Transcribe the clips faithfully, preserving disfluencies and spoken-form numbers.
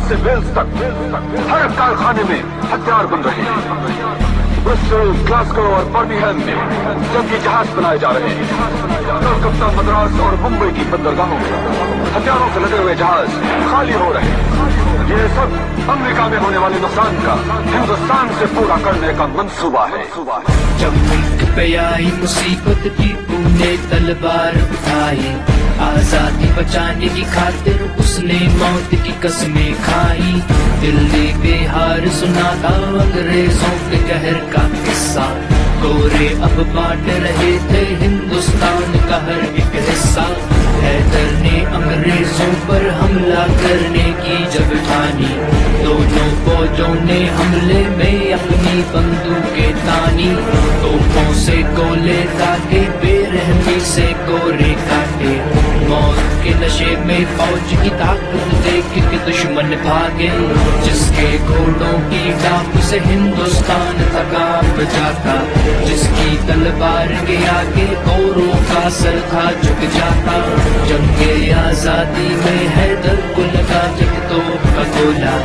سے ویلز تک ہر کارخانے میں ہتھیار بن رہے ہیں۔ برسل، گلاسگو اور برمنگھم میں جنگی جہاز بنائے جا رہے ہیں۔ کلکتہ، مدراس اور ممبئی کی بندرگاہوں میں ہتھیاروں سے لدے ہوئے جہاز خالی ہو رہے ہیں۔ یہ سب امریکہ میں ہونے والے نقصان کا ہندوستان سے پورا کرنے کا منصوبہ ہے۔ جب ملک پہ آئی مصیبت ٹیپو نے تلوار اٹھائی، آزادی بچانے کی خاطر اس نے موت کی قسمیں کھائی۔ دلی بہار سنا تھا انگریزوں کے قہر کا قصہ، گورے اب بانٹ رہے تھے ہندوستان کا ہر ایک حصہ۔ حیدر نے انگریزوں پر حملہ کرنے کی جب ٹھانی، دونوں فوجوں نے حملے میں اپنی بندوقیں تانی۔ توپوں سے گولے داغے، بے رحمی سے گورے کاٹے، موت کے نشے میں فوج کی طاقت دیکھ کے دشمن بھاگے۔ جس کے گھوڑوں کی ڈاک سے ہندوستان تھا کانپ جاتا، جس کی تلوار کے آگے گوروں کا سر تھا جھک جاتا۔ جنگ آزادی میں حیدر کو لگا جب توپ کا گولا،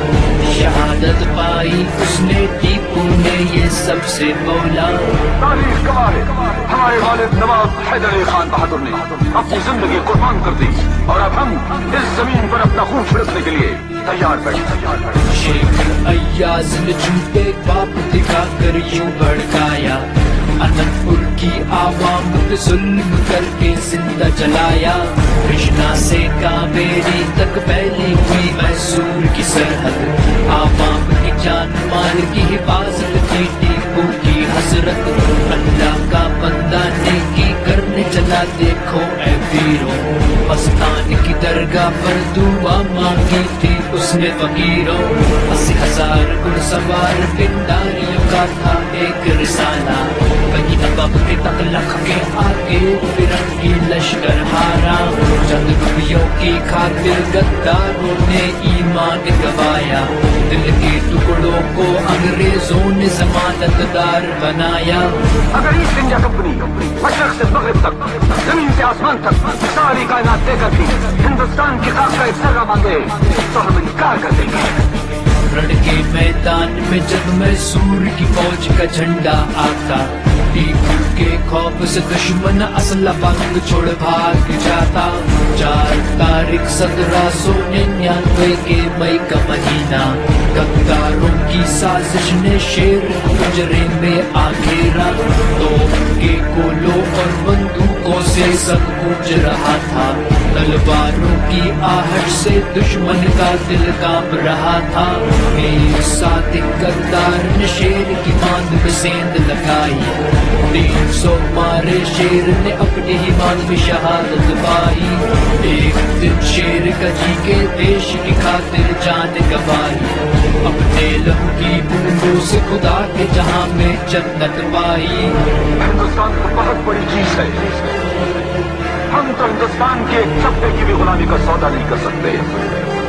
شہادت پائی اس نے، ٹیپو نے یہ سب سے بولا۔ تاریخ گواہ ہے ہمارے والد نواب حیدر علی خان بہادر نے اپنی زندگی قربان کر دی، اور اب ہم اس زمین پر اپنا خون چھڑکنے کے لیے تیار بیٹھے۔ شیخ ایاز نے جھوٹے باپ دکھا کر یوں بھڑکایا، اننت پور کی عوام پہ ظلم کر کے زندہ جلایا۔ کرشنا سے کاویری تک پھیلی ہوئی میسور کی سرحد، عوام کی جان مال کی حفاظت تھی ٹیپو کی حسرت۔ اللہ کا بندہ نیکی کرنے چلا دیکھو اے ویرو، مستان کی درگاہ پر دعا مانگی تھی اس نے فقیروں۔ اسی ہزار گھڑ سوار پنڈاریوں کا تھا ایک رسالہ، کہیں ابب کے تغلق کے آگے فرنگی لشکر ہارا۔ چند روپیوں کی خاطر غداروں نے ایمان گوایا، دل کے ٹکڑوں کو انگریزوں نے ضمانت دار بنایا۔ اگر ایسٹ انڈیا کمپنی مشرق سے مغرب تک، زمین سے آسمان تک ساری کائنات دے کر بھی ہندوستان کی خاک کا ایک ذرہ مانگے تو ہم انکار کر دیں گے۔ رن کے میدان میں جب میسور کی فوج کا جھنڈا آتا، ٹیپو کے خوف سے دشمن اسلحہ بند چھوڑ بھاگ جاتا۔ چار تاریخ سترہ سو ننانوے کے مئی کا مہینہ، غداروں کی سازش نے شیر کو پنجرے میں آ گھیرا۔ توپ کے گولوں اور بندوقوں سے سب گونج رہا تھا، تلواروں کی آہٹ سے دشمن کا دل کانپ رہا تھا۔ ایک صادق غدار نے شیر کی ماند میں سیند لگائی، تین سو مارے شیر نے اپنی ہی ماند میں شہادت پائی۔ ایک دن شیر کا جی کے دیش کی خاطر جان گوائی، اپنے لہو کی بوندوں سے خدا کے جہاں میں جنت پائی۔ ہندوستان تو بہت بڑی چیز ہے، ہم تو ہندوستان کے ایک چپے کی بھی غلامی کا سودا نہیں کر سکتے۔